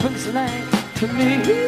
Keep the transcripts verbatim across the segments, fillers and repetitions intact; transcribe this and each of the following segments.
brings life to me.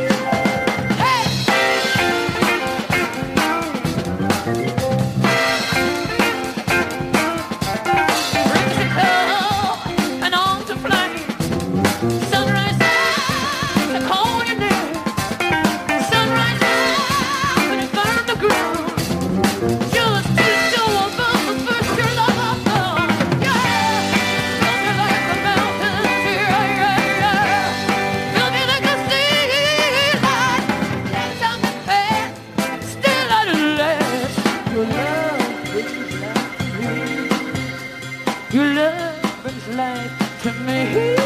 Your love brings life to me.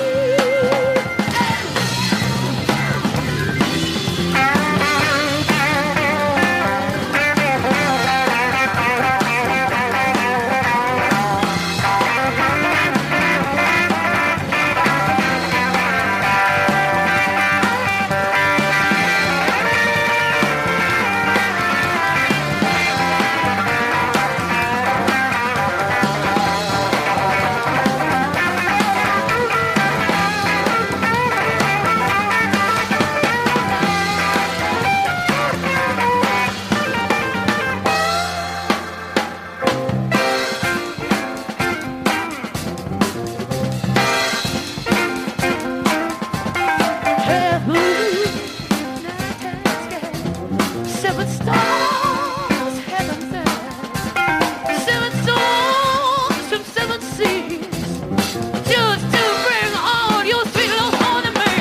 Seven stars, heaven sent, seven souls from seven seas, just to bring all your sweet love home to me.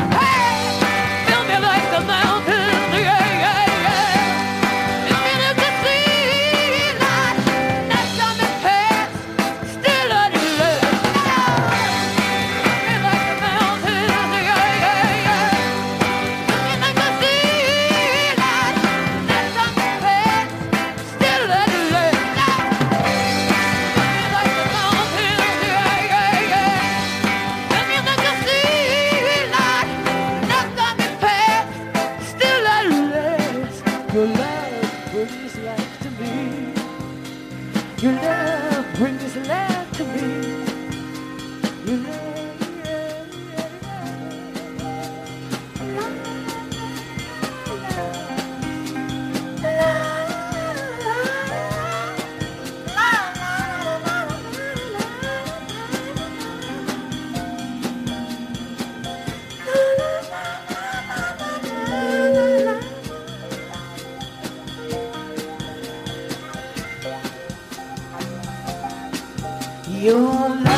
Hey, fill me like the mountains, yeah, yeah, yeah. Fill me like the sea, like nights on the past, still on the left. Fill me like the mountains, yeah, yeah, yeah. Fill me like the sea, like nights on the past, still on the left. Fill me like the mountains, yeah, yeah, yeah. Fill me like the sea, like nights on the past, still on the left. Your love brings life to me. Your love brings life to me. Your love, your love.